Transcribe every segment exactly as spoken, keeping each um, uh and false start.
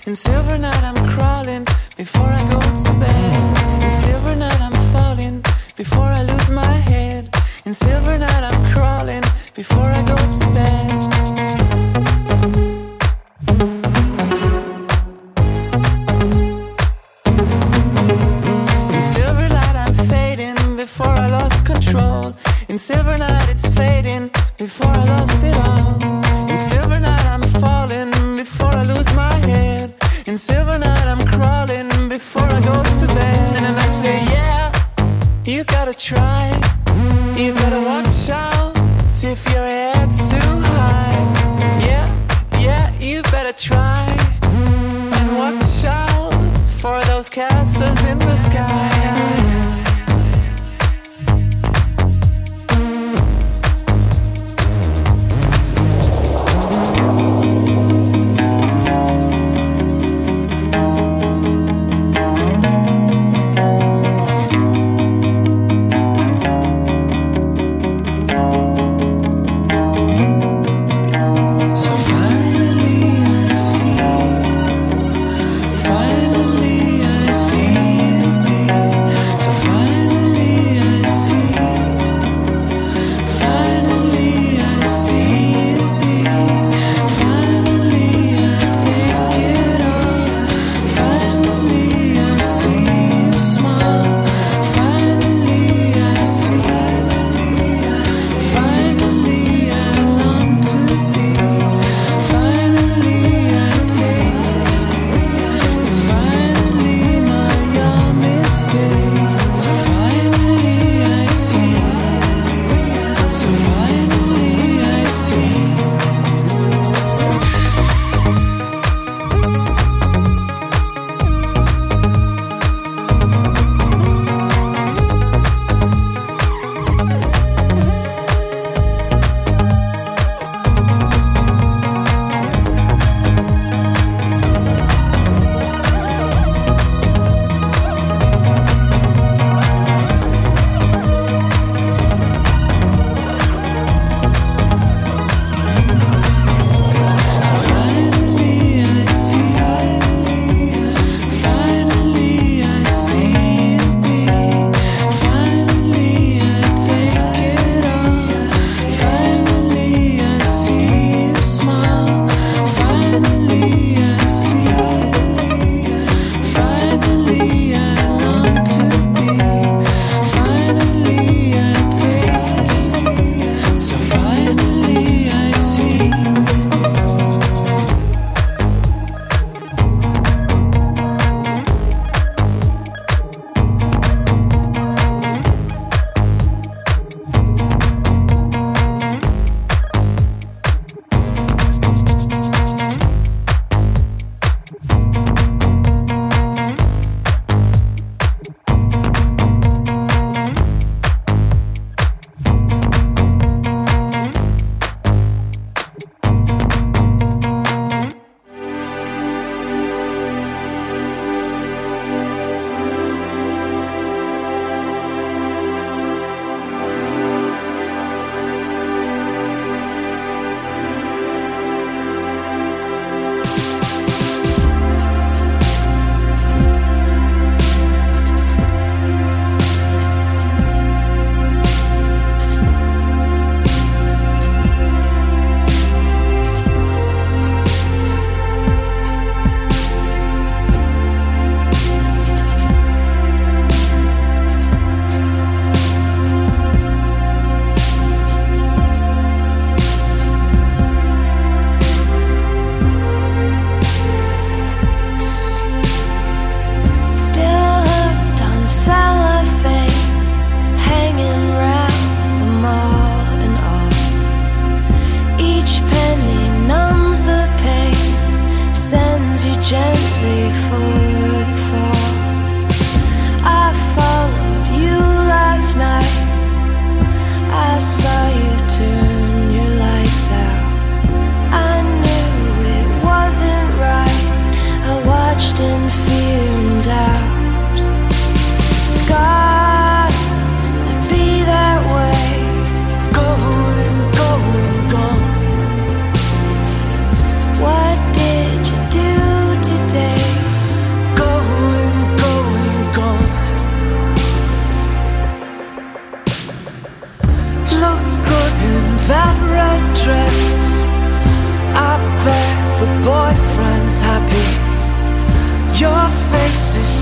In silver night I'm crawling before I go to bed. In silver night I'm falling before I lose my head. In silver night I'm crawling before I go to bed. In silver night I'm fading before I lost control. In silver night it's fading before I lost it all. In silver night I'm falling before I lose my head. In silver night I'm crawling before I go to bed. And then I say, yeah, you gotta try. You gotta watch out, see if your head's too high. Yeah, yeah, you better try. And watch out for those castles in the sky. Finally I see me.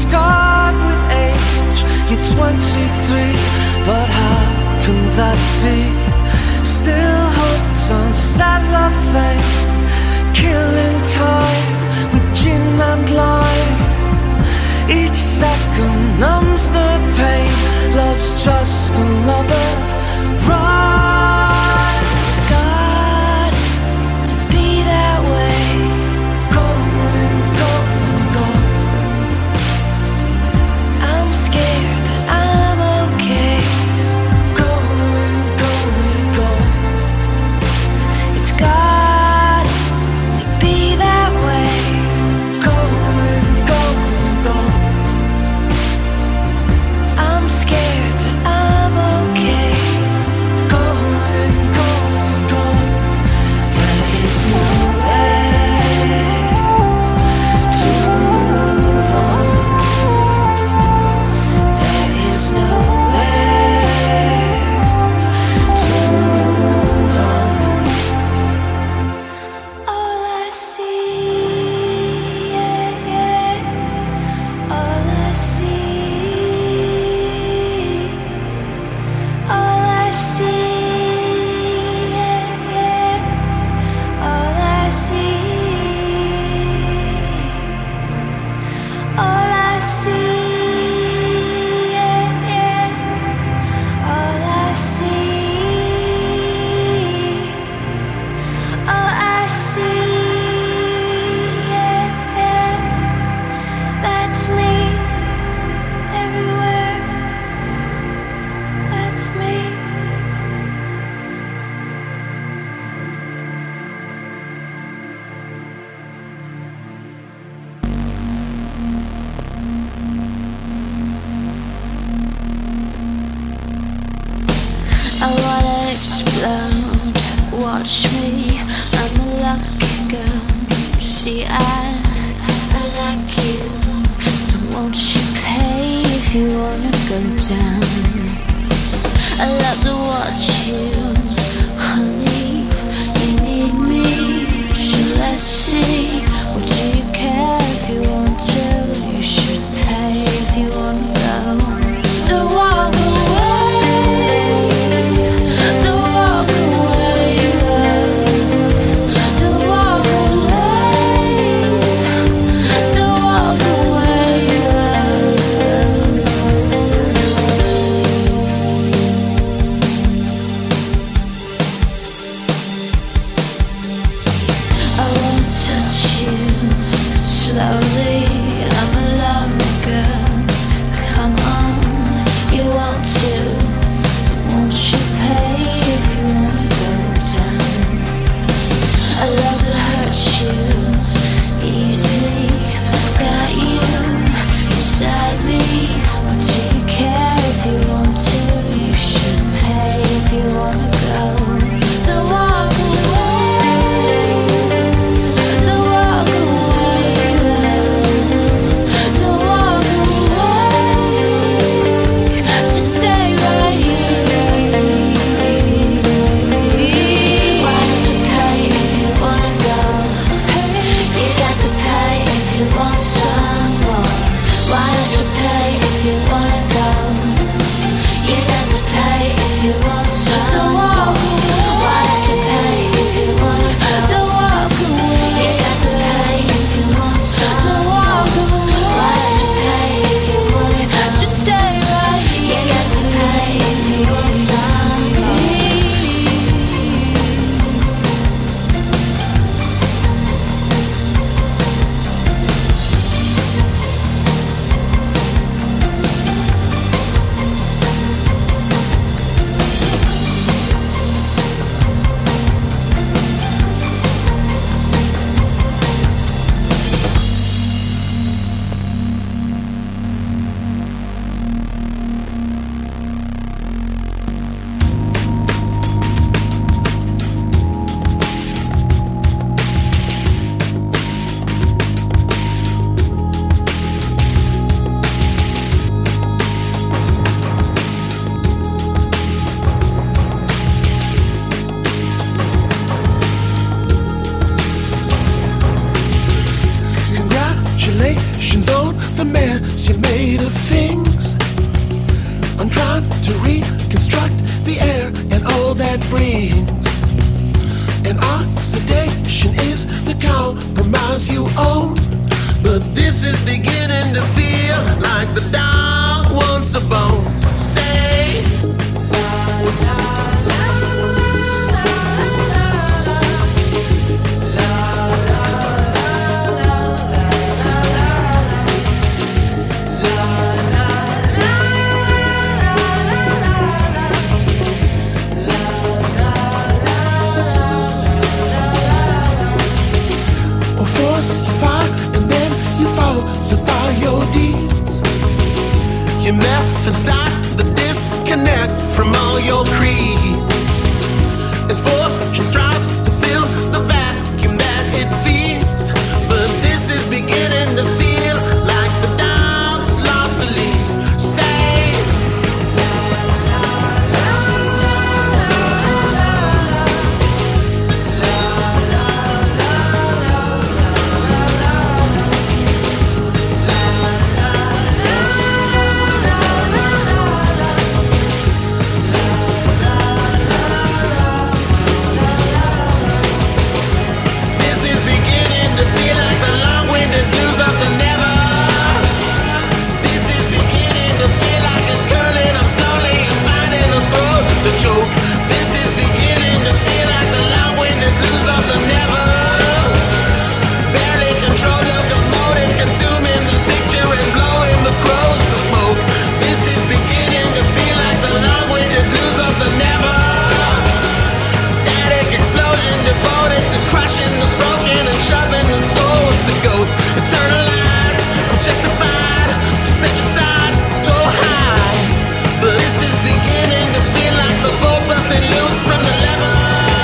scarred with age. You're twenty-three, but how can that be? Still hooked on cellophane, killing time with gin and lime. Each second numbs the pain. Love's just another ride. It's got to be that way. Going, going, going. I'm scared, but I'm okay. Going, going, going. It's got to be that way. Going, going, going. I'm scared, but I'm okay. Going, going, going. There is no way to move on. There is no way to move on. All I see, yeah, yeah. All I see, all I see, yeah, yeah. All I see, all I see, yeah, yeah. All I see, all I see, yeah, yeah. That's me everywhere. That's me. I wanna explode. Watch me. I'm a lucky girl. See, I, I like you. So won't you pay if you wanna go down? I love to watch you, honey. You need me. So let's see. Or do you care if you want to? You should pay if you wanna go. Don't walk away. Don't walk away, love. Don't walk away. Don't walk away, love. I won't touch you slowly. I'm a lonely girl. Come on, you want to. So won't you pay if you wanna go down? I love to hurt you easy. Got you inside me. But do you care if you want to? You should pay if you wanna go. Don't walk away. Don't walk away, love. Don't walk away. Just stay right here. Why don't you pay if you wanna go? You got to pay if you want some more. Why don't you pay if you wanna go? You got to pay if you want some more. Why don't you pay if you wanna? Don't walk away. You got to pay if you want some. Don't walk away. Why don't you pay if you wanna? Just stay right here. You got to pay if you want some more. Reflections on the mess you made of things. I'm trying to reconstruct the air and all that brings. And oxidation is the compromise you own. But this is beginning to feel like the dog wants a bone. Say, la la la la la la or force you fight and then you falsify your deeds. Your methods start the disconnect from all your creeds. As fortune strives to fill the vacuum that it feeds. But this is beginning to feel like the dog's lost the lead. Say, la la la la la This is beginning to feel like the long-winded blues of the never. This is beginning to feel like it's curling up slowly and finding a throat to choke. This is beginning to feel like the long-winded blues of the never. Barely control locomotive, consuming the picture and blowing the crows to smoke. This is beginning to feel like the long-winded blues of the never. Static explosion devoted to crushing the broken and shoving the souls to ghost. Eternalized, objectified, you set your sights so high. But this is beginning to feel like the boat busting loose from the lever.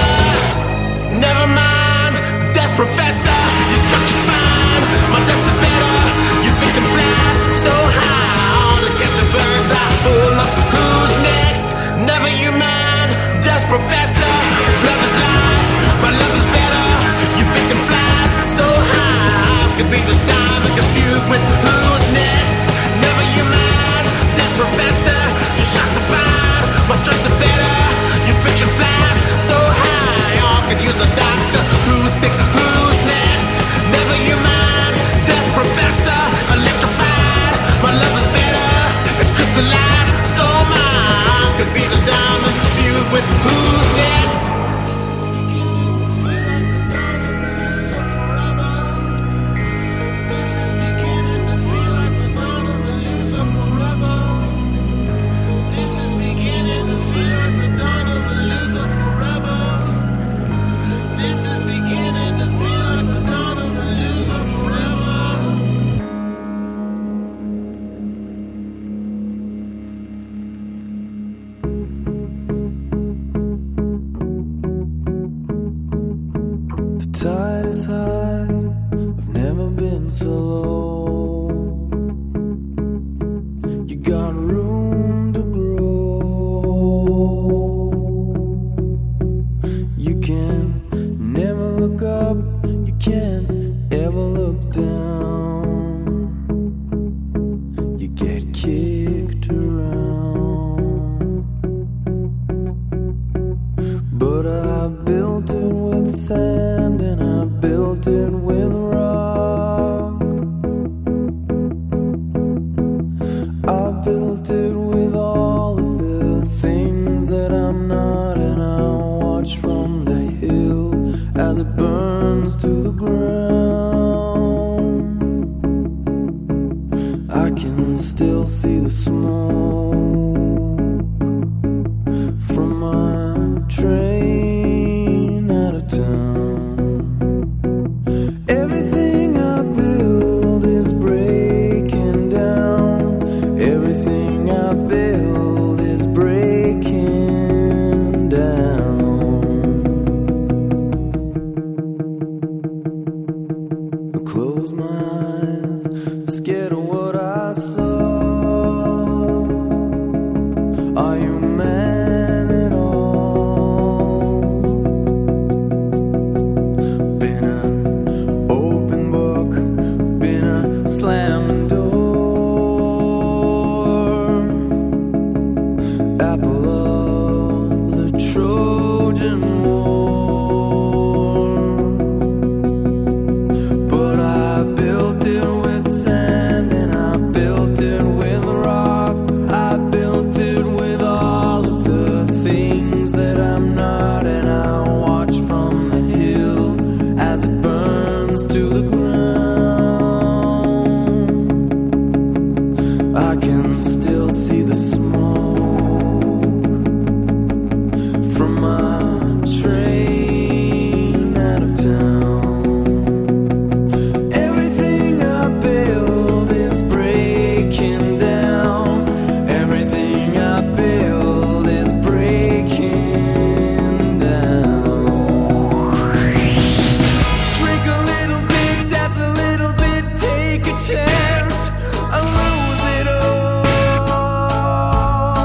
Never mind, death professor, your structure's fine. My dust is better, your victim flies so high. All the captured birds are full of who's next. Never you mind, death professor, love is life, my love is better. Your victim flies so high. Eyes could be the diamond confused with who's next. Never you mind, death professor, your shots are fine, my strokes are better. Your fiction flies so high. All could use a doctor who's sick, who's next. Never you mind, death professor, electrified, my love is better. It's crystallized so mine could be the diamond fused with who's next. This is beginning to feel like the dawn of the loser forever. This is beginning to feel like the dawn of the loser forever. This is beginning to feel like the dawn of the loser forever. This is beginning to feel like the dawn of the loser forever. The tide is high, I've never been so low. You got room to grow. You can never look up, you can't ever look down. You get kicked around. But I built it with sand and I built it with rock. I built it with all of the things that I'm not, and I watch from the hill as it burns to the ground. I can still see the smoke from my train out of town. Everything I build is breaking down. Everything I build is breaking down. I close my eyes, scared of what I saw. Are you man at all? Been an open book, been a slam I can still see the smoke from my train out of town. Everything I build is breaking down. Everything I build is breaking down. Drink a little bit, dance a little bit, take a chance. I lose it all.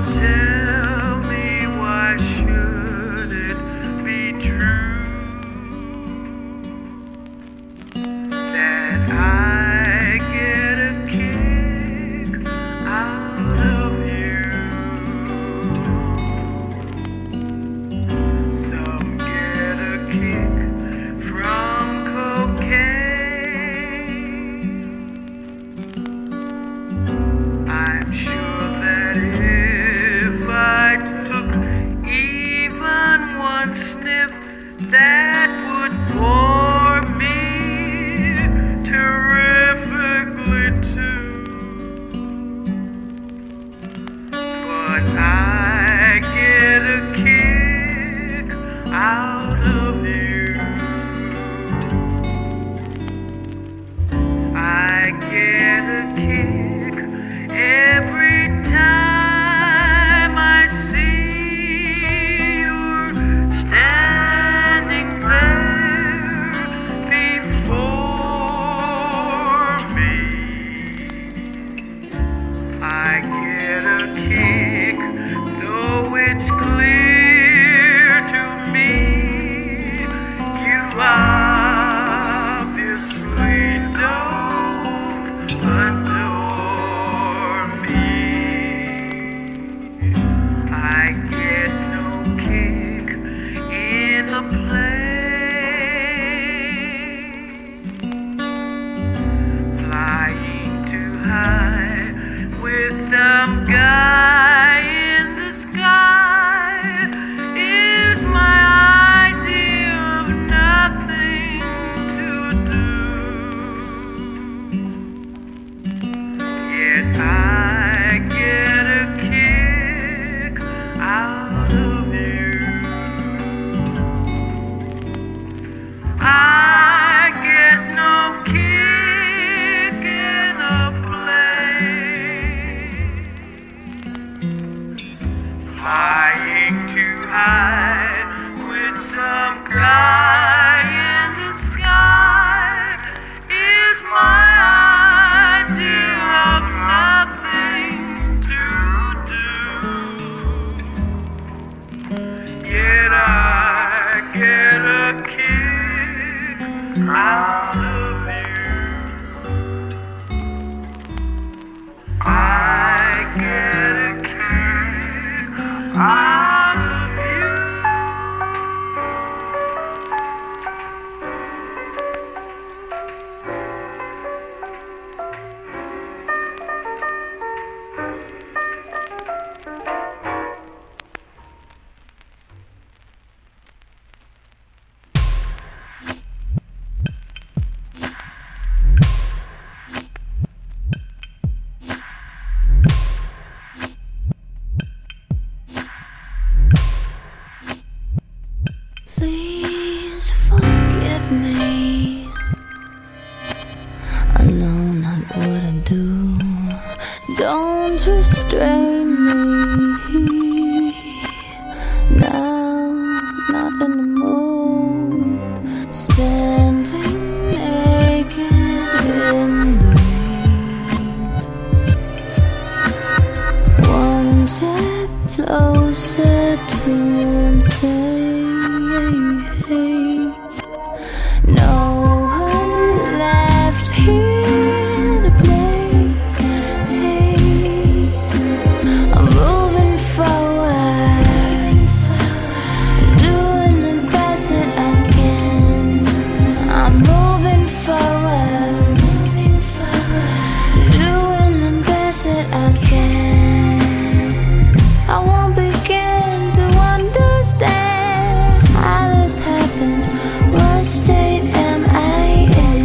Tell me, why should it be true that I get a kick out of you? Some get a kick from cocaine. I'm sure that if I took even one sniff, that would bore me terrifically too. But I get a kick out of you. I get a kick every time I see you're standing there before me. I get a kick, though it's clear to me you obviously don't adore me. I get no kick in a plane, flying too high with some guy in the sky is my idea of nothing to do. Yet I get a kick out of you. I get no kick in a plane, flying too high with some guy in the sky is my idea of nothing to do. Yet I get a kick out of you. I get a kick out of you. Please forgive me. I know not what I do. Don't restrain me. Now, not in the mood. Standing naked in the rain. One step closer to insane. No one left here to play. I'm moving forward, doing the best that I can. I'm moving forward, doing the best that I can. I won't begin to understand how this happened. What state am I in?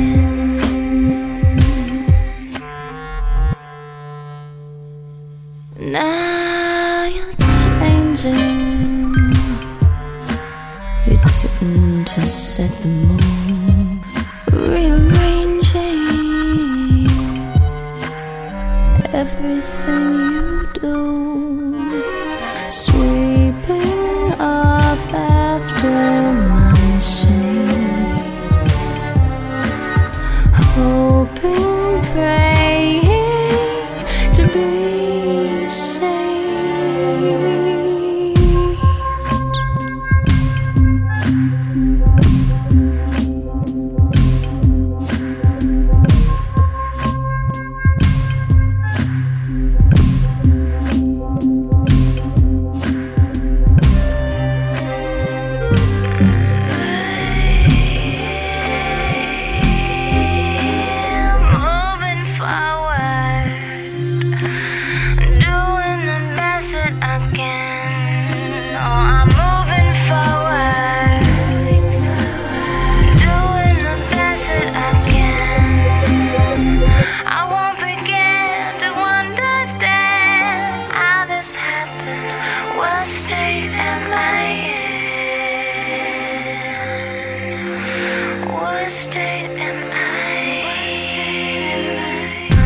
Now you're changing. You tune to set the mood, rearranging everything you do, sweeping up after my shame, hoping, praying to be sane. What state am I in? What state am I? What state am I?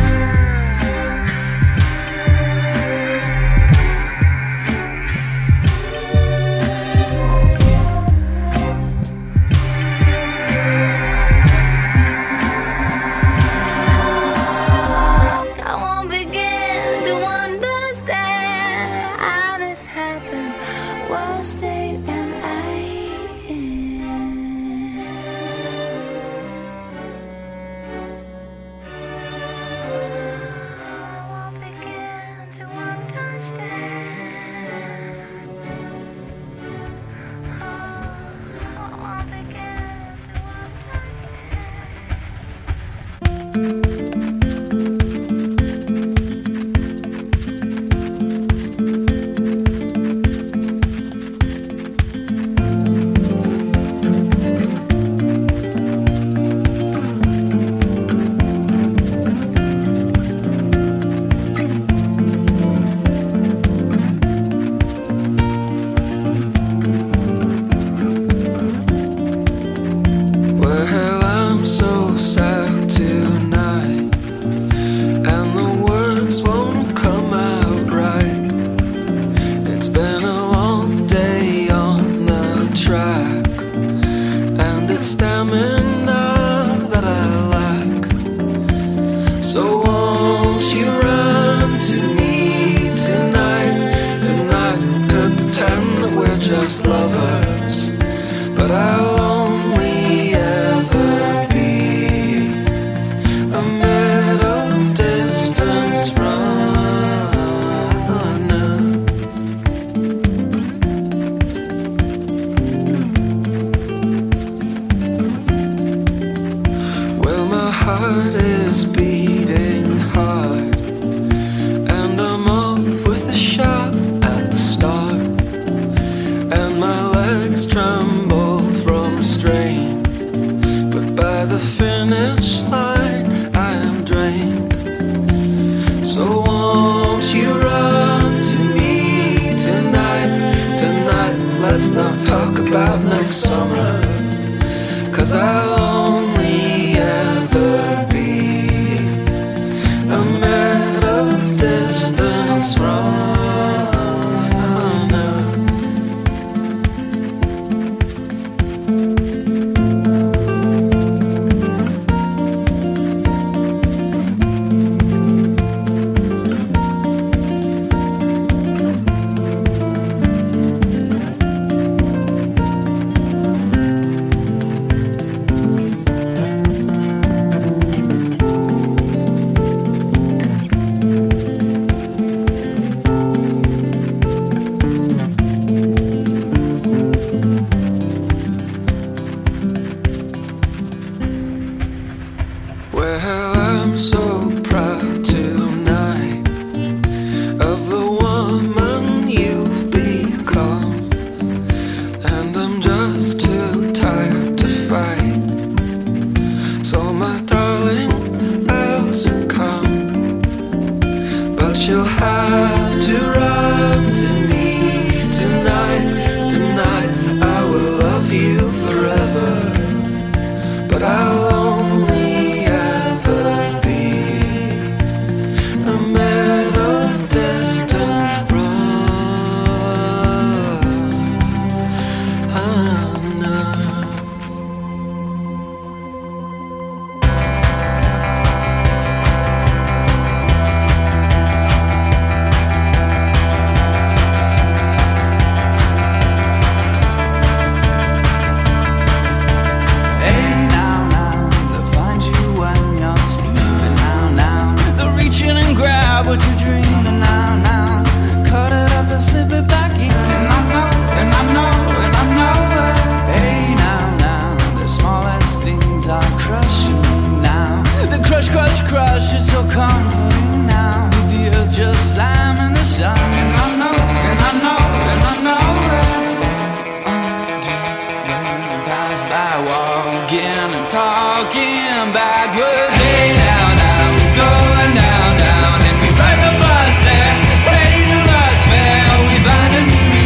Talking backwards, hey now, now, we're going down, down, and we ride the bus there, pay the bus fare, we find a new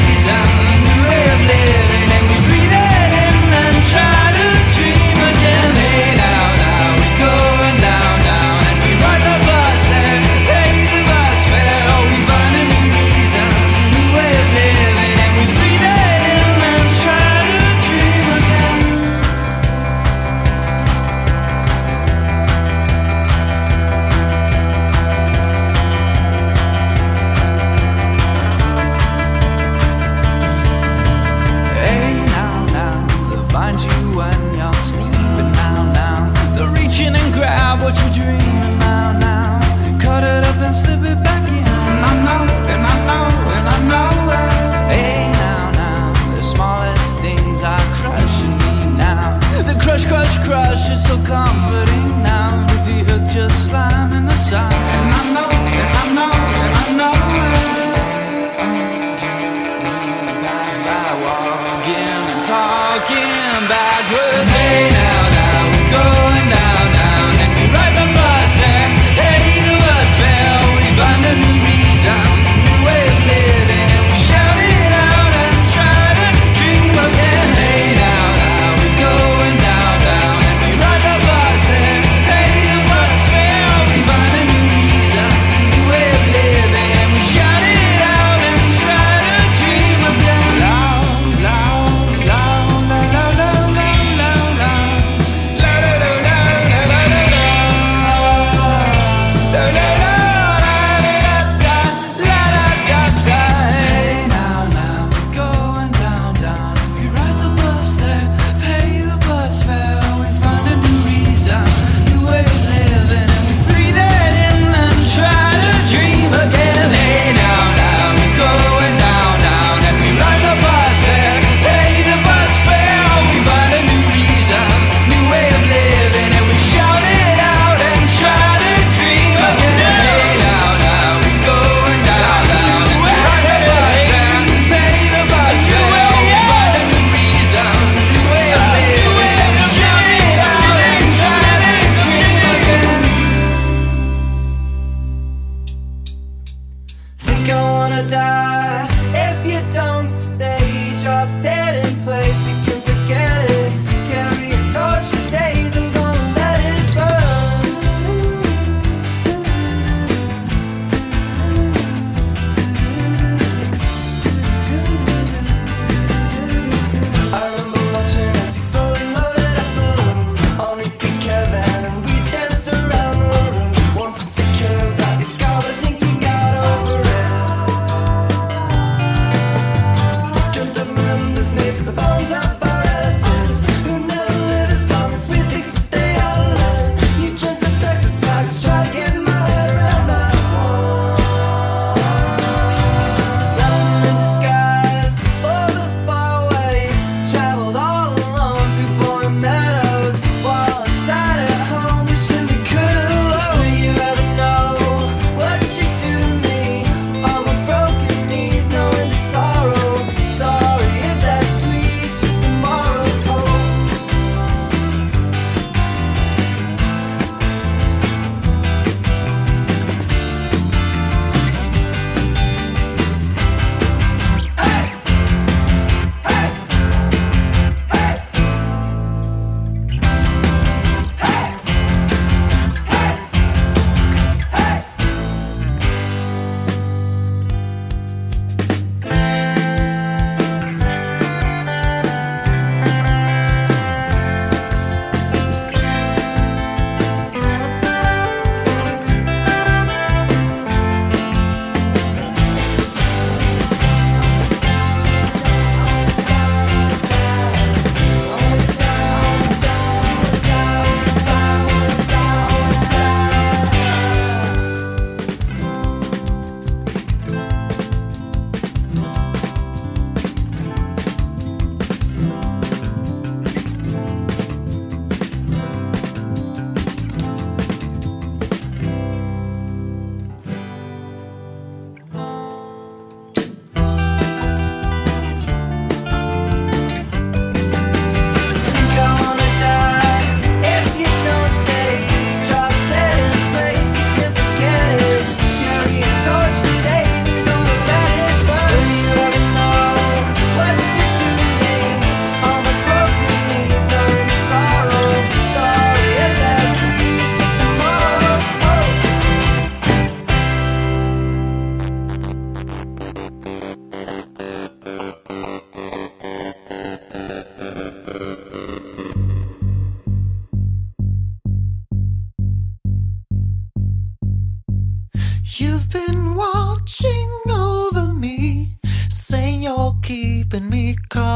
You've been watching over me, saying you're keeping me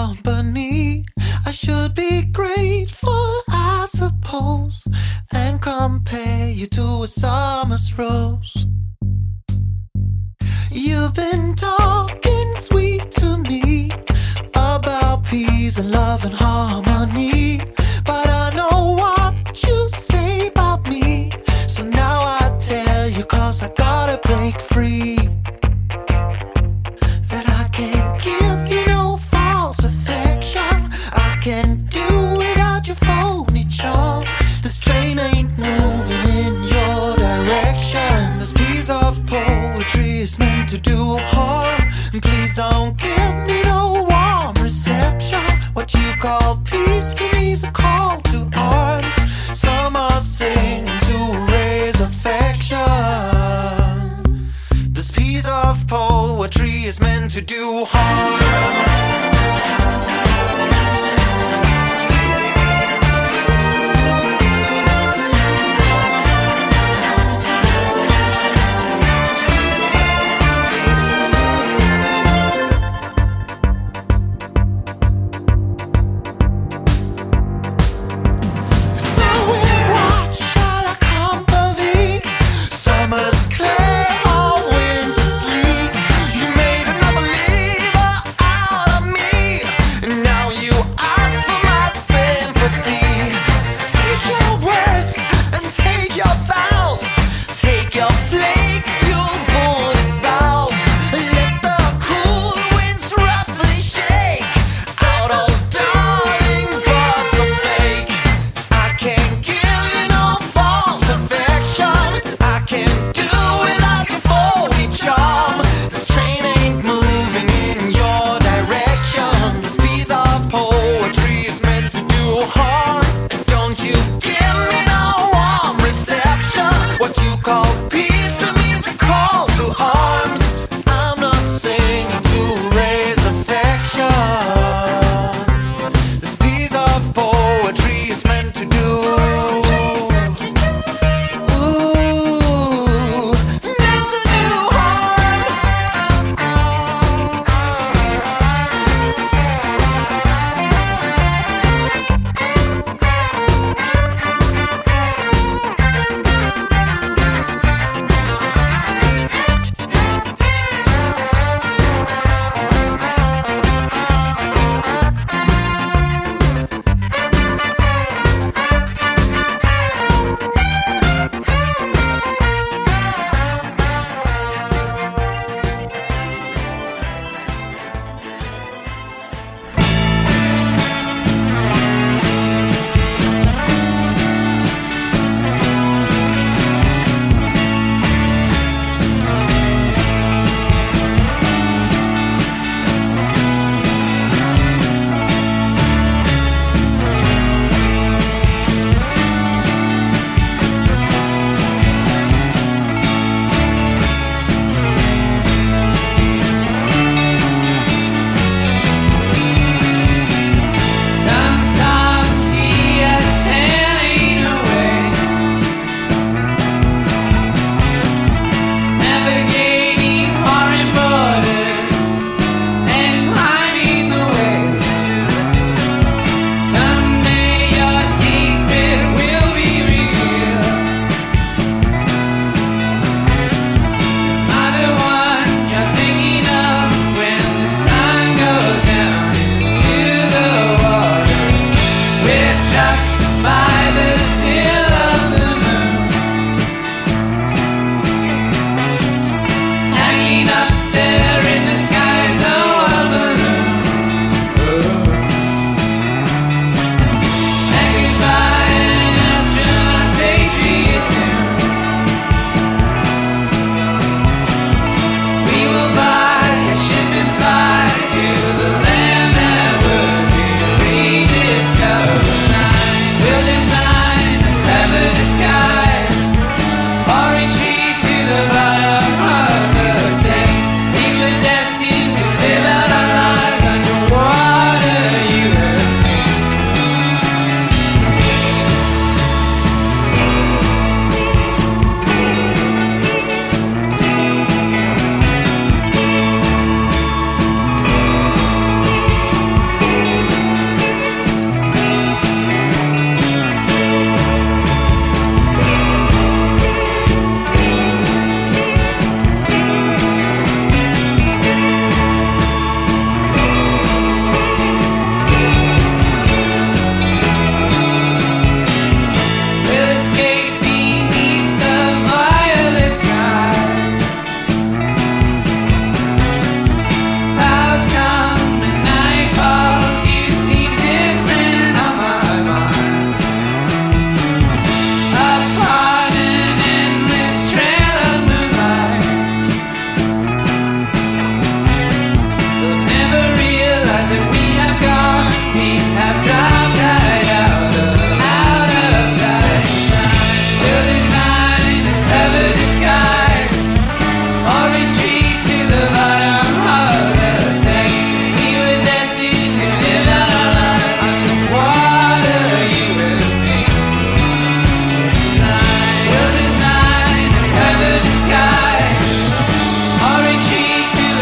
company. I should be grateful, I suppose, and compare you to a summer's rose. You've been talking sweet to me about peace and love and harmony, but I know what you say about me, so now I tell you, cause I gotta break free, that I can't give you no false affection. I can't do without your phony charm. This train ain't moving in your direction. This piece of poetry is meant to do harm, and please don't give me no warm reception. What you call peace to me's a call to arms. Some are singing to raise affection. This piece of poetry is meant to do harm. Out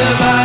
survive.